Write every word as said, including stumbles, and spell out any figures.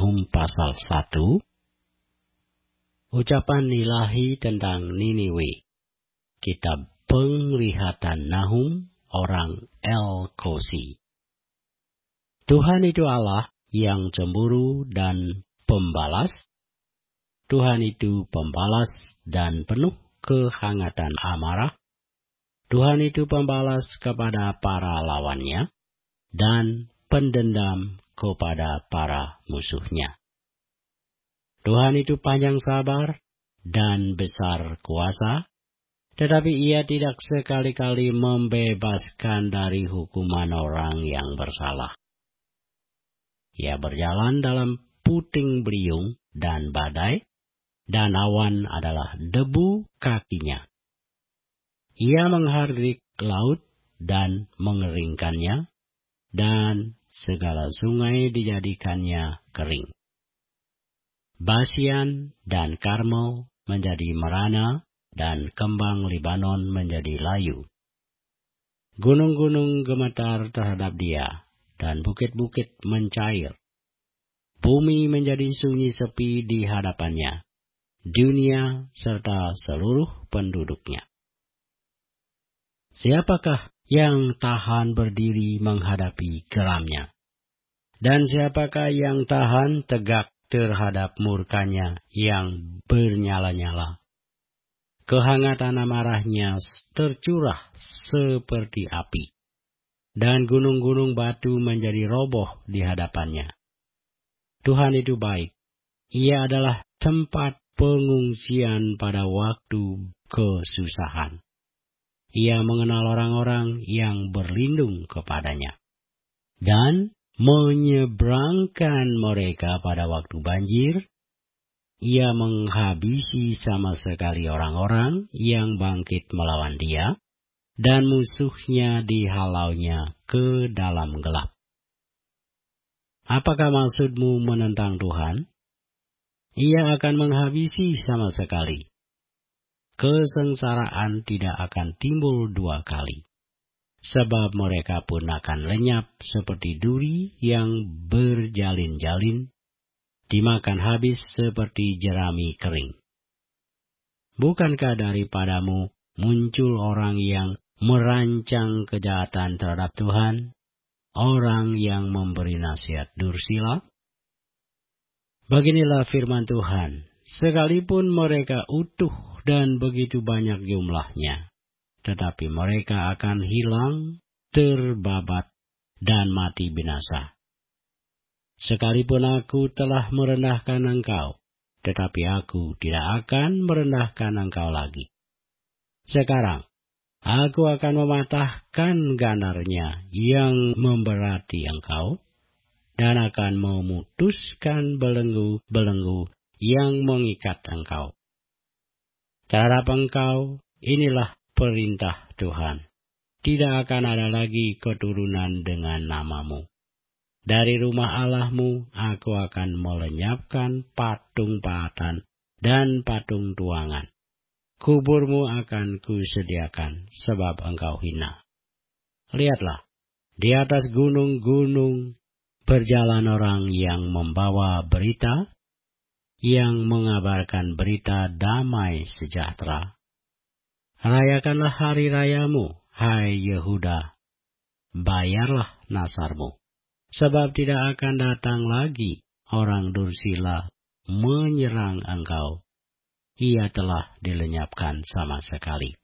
Nahum pasal satu. Ucapan ilahi tentang Niniwe. Kitab Penglihatan Nahum orang El-Kosi. Tuhan itu Allah yang cemburu dan pembalas. Tuhan itu pembalas dan penuh kehangatan amarah. Tuhan itu pembalas kepada para lawannya dan pendendam kepada para musuhnya. Tuhan itu panjang sabar dan besar kuasa, tetapi ia tidak sekali-kali membebaskan dari hukuman orang yang bersalah. Ia berjalan dalam puting beliung dan badai, dan awan adalah debu kakinya. Ia menghardik laut dan mengeringkannya, dan segala sungai dijadikannya kering. Basian dan Karmel menjadi merana, dan kembang Libanon menjadi layu. Gunung-gunung gemetar terhadap dia, dan bukit-bukit mencair. Bumi menjadi sunyi sepi di hadapannya, dunia serta seluruh penduduknya. Siapakah yang tahan berdiri menghadapi geramnya? Dan siapakah yang tahan tegak terhadap murkanya yang bernyala-nyala? Kehangatan amarahnya tercurah seperti api, dan gunung-gunung batu menjadi roboh di hadapannya. Tuhan itu baik. Ia adalah tempat pengungsian pada waktu kesusahan. Ia mengenal orang-orang yang berlindung kepadanya, dan menyeberangkan mereka pada waktu banjir. Ia menghabisi sama sekali orang-orang yang bangkit melawan dia, dan musuhnya dihalaunya ke dalam gelap. Apakah maksudmu menentang Tuhan? Ia akan menghabisi sama sekali. Kesengsaraan tidak akan timbul dua kali, sebab mereka pun akan lenyap seperti duri yang berjalin-jalin, dimakan habis seperti jerami kering. Bukankah daripadamu muncul orang yang merancang kejahatan terhadap Tuhan, orang yang memberi nasihat dursila? Beginilah firman Tuhan, sekalipun mereka utuh dan begitu banyak jumlahnya, tetapi mereka akan hilang, terbabat, dan mati binasa. Sekalipun aku telah merendahkan engkau, tetapi aku tidak akan merendahkan engkau lagi. Sekarang, aku akan mematahkan gandarnya yang memberati engkau, dan akan memutuskan belenggu-belenggu yang mengikat engkau. Terhadap engkau, inilah perintah Tuhan. Tidak akan ada lagi keturunan dengan namamu. Dari rumah Allahmu aku akan melenyapkan patung pahatan dan patung tuangan. Kuburmu akan kusediakan sebab engkau hina. Lihatlah, di atas gunung-gunung berjalan orang yang membawa berita, yang mengabarkan berita damai sejahtera. Rayakanlah hari rayamu, hai Yehuda. Bayarlah nasarmu. Sebab tidak akan datang lagi orang dursila menyerang engkau. Ia telah dilenyapkan sama sekali.